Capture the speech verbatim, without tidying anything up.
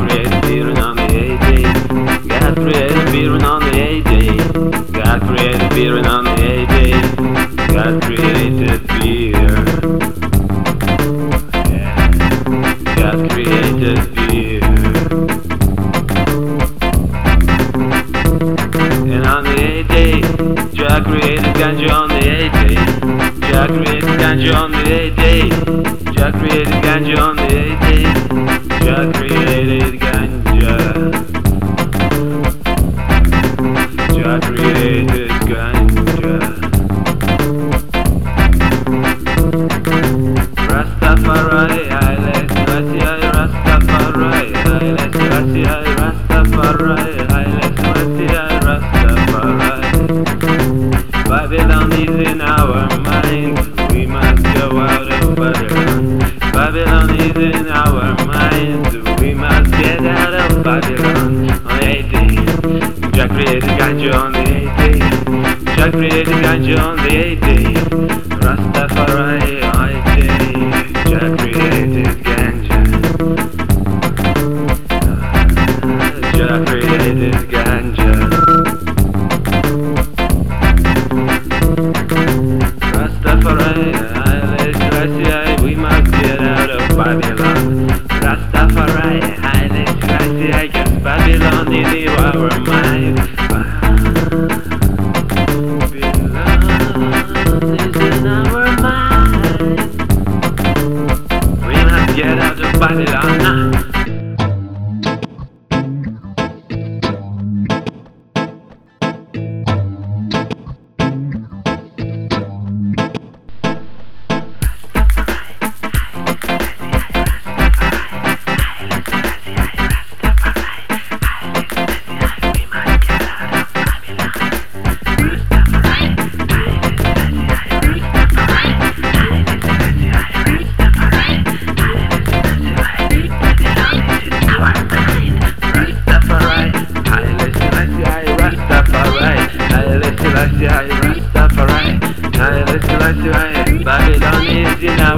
created beating on the A J. God created beating on the A J. God created beating on the A J. God created beer. Yeah. God created beer. And on the A J, Jah created ganja on the A J. Jah created ganja on the A J. Jah created ganja on the A J. Jah created ganja. Jah created ganja. Rastafari, Haile Selassie, Rastafari, Haile Selassie, Rastafari, Haile Selassie, Rastafari. Babylon is in our mind. We must go out of Babylon. Babylon is in our minds. We must get out of Babylon. On the A J, Jah created ganja on the A J. Jah created ganja on the A J. Rastafari, A J. Jah created ganja. Jah created ganja. Rastafari, Haile Selassie, we must get out of Babylon. Rastafari, Haile Selassie, cause Babylon is in our mind. Babylon is in our mind. We must get out of Babylon now. Rastafari, Haile Selassie, Babylon is in our